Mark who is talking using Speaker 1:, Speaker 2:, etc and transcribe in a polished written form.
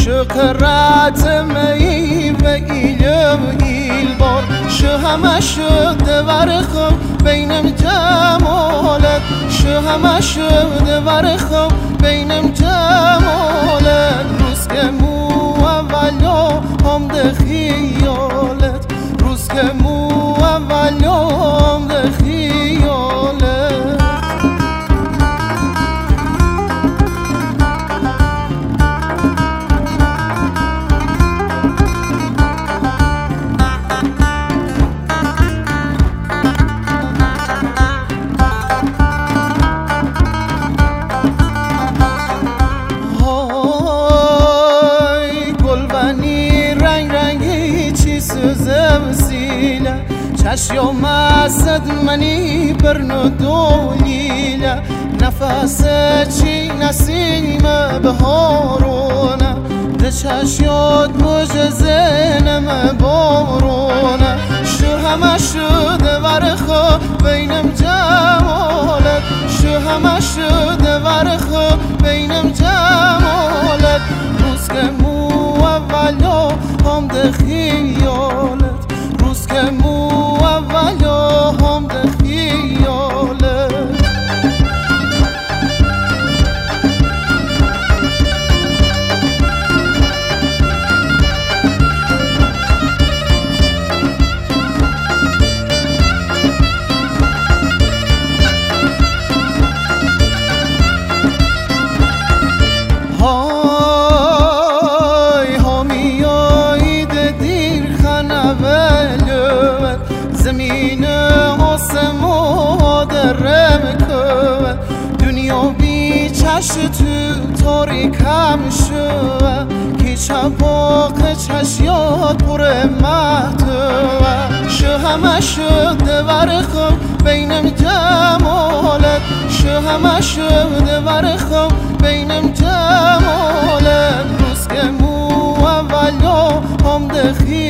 Speaker 1: شقرات مي بقيلم إلبار شهما شد ورخم بينم جمالت شهما شد ورخم بينم جمالت روز که مو اولو هم ده خیالت روز که مو اولو هم ده خیالت چشم مسد منی برنو دولیله نفس چی نسیم بهارونه ده چشیات بوج زنم بارونه شو همه شده ورخو بینم جمالت شو همه شده ورخو بینم جمالت روز که مو اولو هم ده خیالت روز که مو اولو هم ده خیالت های همی آید دیر خنوالوت زمین آسمان درم که دنیا بی چش تو تاریکم شد که چپاق چشیات پر محتوه شو همه شده ورخم بینم جمالت شو همه شده ورخم بینم جمالت روز که مو اولو هم ده